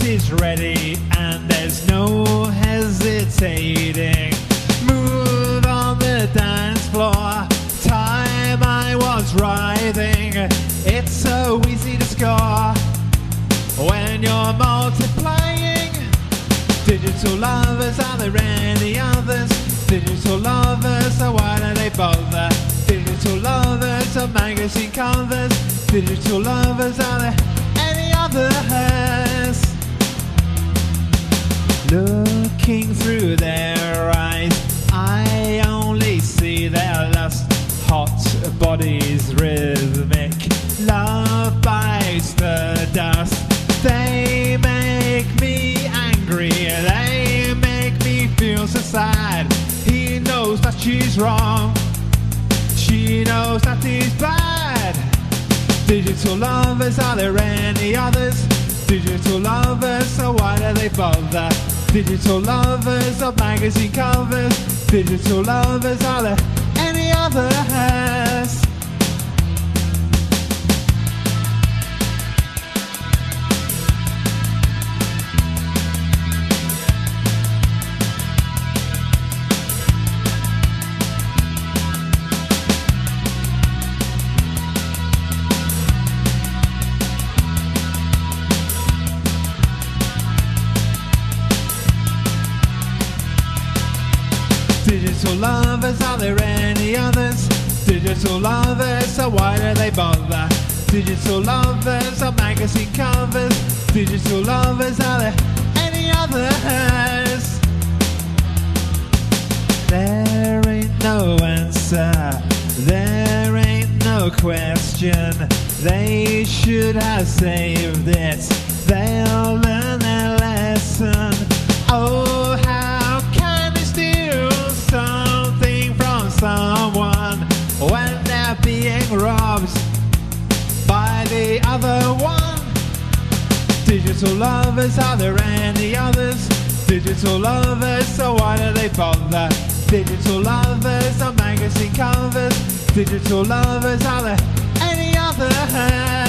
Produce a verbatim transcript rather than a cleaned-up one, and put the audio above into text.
is ready and there's no hesitating. Move on the dance floor, time I was writhing. It's so easy to score when you're multiplying. Digital lovers, are there any others? Digital lovers, so why do they bother? Digital lovers of magazine covers. Digital lovers, are there any others? Looking through their eyes, I only see their lust. Hot bodies rhythmic, love bites the dust. They make me angry, they make me feel so sad. He knows that she's wrong, she knows that he's bad. Digital lovers, are there any others? Digital lovers, so why do they bother? Digital lovers of magazine covers. Digital lovers, are there any others? Digital lovers, are there any others? Digital lovers, so why do they bother? Digital lovers of magazine covers. Digital lovers, are there any others? There ain't no answer, there ain't no question. They should have saved it, they'll learn their lesson. Oh, how can they steal something from someone when they're being robbed by the other one? Digital lovers, are there any others? Digital lovers, so why do they bother? Digital lovers of magazine covers. Digital lovers, are there any others?